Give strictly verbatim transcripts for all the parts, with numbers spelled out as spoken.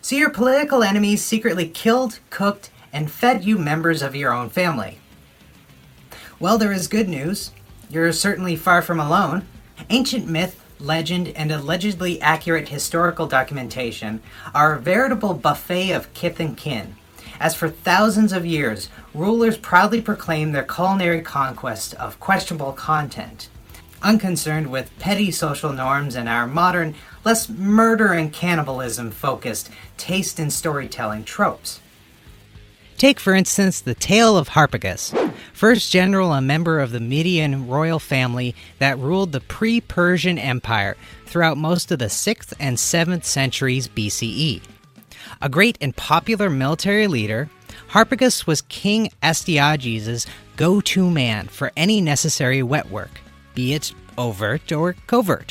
So your political enemies secretly killed, cooked, and fed you members of your own family. Well, there is good news. You're certainly far from alone. Ancient myth, legend, and allegedly accurate historical documentation are a veritable buffet of kith and kin, as for thousands of years, rulers proudly proclaimed their culinary conquest of questionable content, unconcerned with petty social norms and our modern, less murder and cannibalism-focused taste and storytelling tropes. Take, for instance, the tale of Harpagus, first general and member of the Median royal family that ruled the pre-Persian Empire throughout most of the sixth and seventh centuries B C E. A great and popular military leader, Harpagus was King Astyages' go-to man for any necessary wet work, be it overt or covert.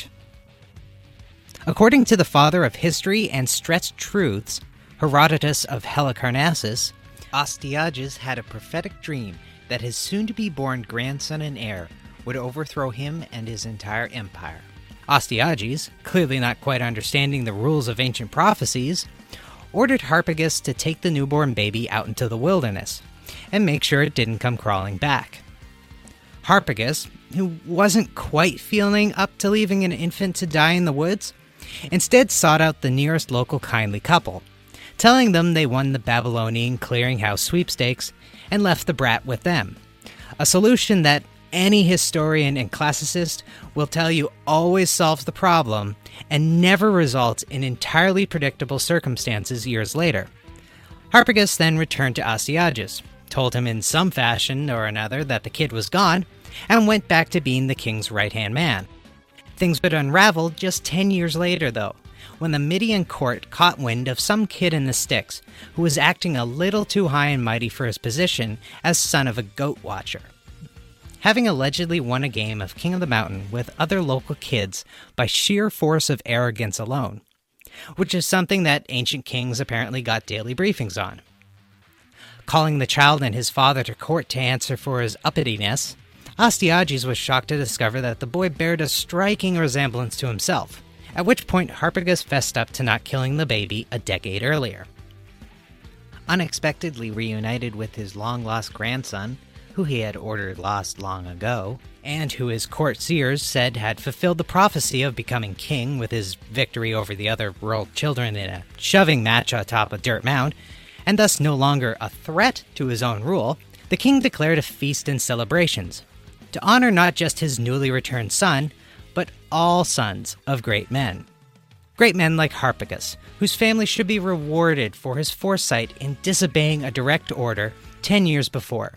According to the father of history and stretched truths, Herodotus of Halicarnassus, Astyages had a prophetic dream that his soon-to-be-born grandson and heir would overthrow him and his entire empire. Astyages, clearly not quite understanding the rules of ancient prophecies, ordered Harpagus to take the newborn baby out into the wilderness and make sure it didn't come crawling back. Harpagus, who wasn't quite feeling up to leaving an infant to die in the woods, instead sought out the nearest local kindly couple, telling them they won the Babylonian clearinghouse sweepstakes and left the brat with them. A solution that any historian and classicist will tell you always solves the problem and never results in entirely predictable circumstances years later. Harpagus then returned to Astyages, told him in some fashion or another that the kid was gone, and went back to being the king's right-hand man. Things would unravel just ten years later, though, when the Median court caught wind of some kid in the sticks who was acting a little too high and mighty for his position as son of a goat watcher. Having allegedly won a game of King of the Mountain with other local kids by sheer force of arrogance alone, which is something that ancient kings apparently got daily briefings on. Calling the child and his father to court to answer for his uppityness, Astyages was shocked to discover that the boy bared a striking resemblance to himself, at which point Harpagus fessed up to not killing the baby a decade earlier. Unexpectedly reunited with his long-lost grandson, who he had ordered lost long ago, and who his courtiers said had fulfilled the prophecy of becoming king with his victory over the other world children in a shoving match atop a dirt mound, and thus no longer a threat to his own rule, the king declared a feast and celebrations, to honor not just his newly returned son, but all sons of great men. Great men like Harpagus, whose family should be rewarded for his foresight in disobeying a direct order ten years before.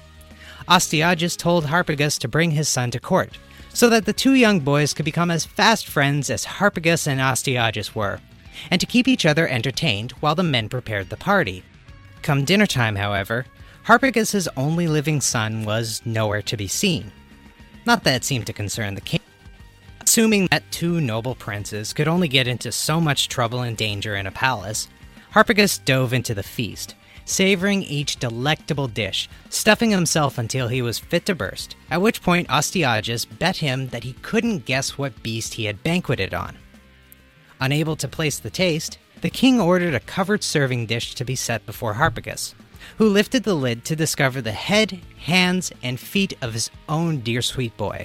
Astyages told Harpagus to bring his son to court, so that the two young boys could become as fast friends as Harpagus and Astyages were, and to keep each other entertained while the men prepared the party. Come dinner time, however, Harpagus' only living son was nowhere to be seen. Not that it seemed to concern the king. Assuming that two noble princes could only get into so much trouble and danger in a palace, Harpagus dove into the feast, savoring each delectable dish, stuffing himself until he was fit to burst, at which point Astyages bet him that he couldn't guess what beast he had banqueted on. Unable to place the taste, the king ordered a covered serving dish to be set before Harpagus, who lifted the lid to discover the head, hands, and feet of his own dear sweet boy.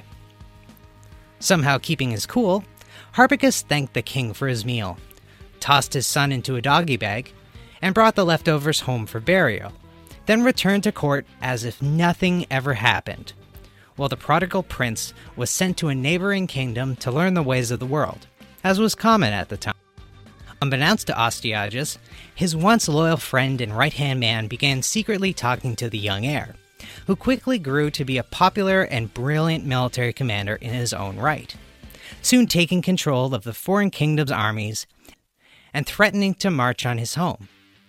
Somehow keeping his cool, Harpagus thanked the king for his meal, tossed his son into a doggy bag, and brought the leftovers home for burial, then returned to court as if nothing ever happened, while the prodigal prince was sent to a neighboring kingdom to learn the ways of the world, as was common at the time. Unbeknownst to Astyages, his once loyal friend and right-hand man began secretly talking to the young heir, who quickly grew to be a popular and brilliant military commander in his own right, soon taking control of the foreign kingdom's armies and threatening to march on his home.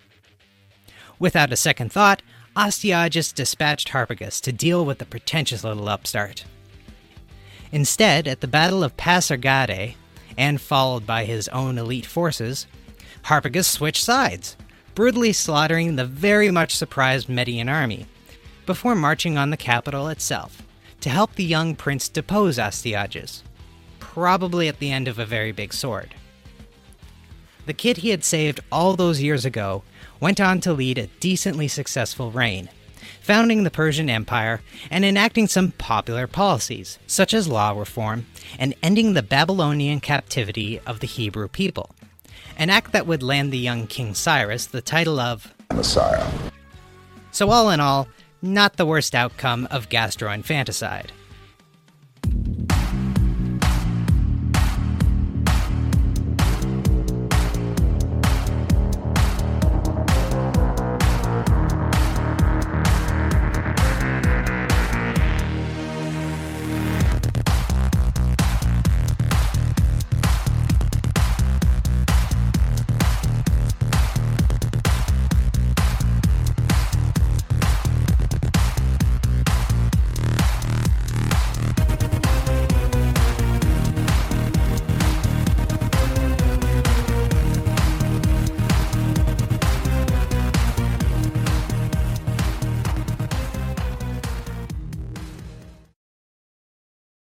Without a second thought, Astyages dispatched Harpagus to deal with the pretentious little upstart. Instead, at the Battle of Pasargadae, and followed by his own elite forces, Harpagus switched sides, brutally slaughtering the very much surprised Median army, before marching on the capital itself to help the young prince depose Astyages, probably at the end of a very big sword. the kid he had saved all those years ago went on to lead a decently successful reign, founding the Persian Empire and enacting some popular policies, such as law reform and ending the Babylonian captivity of the Hebrew people, an act that would land the young King Cyrus the title of Messiah. So all in all, not the worst outcome of gastroinfanticide.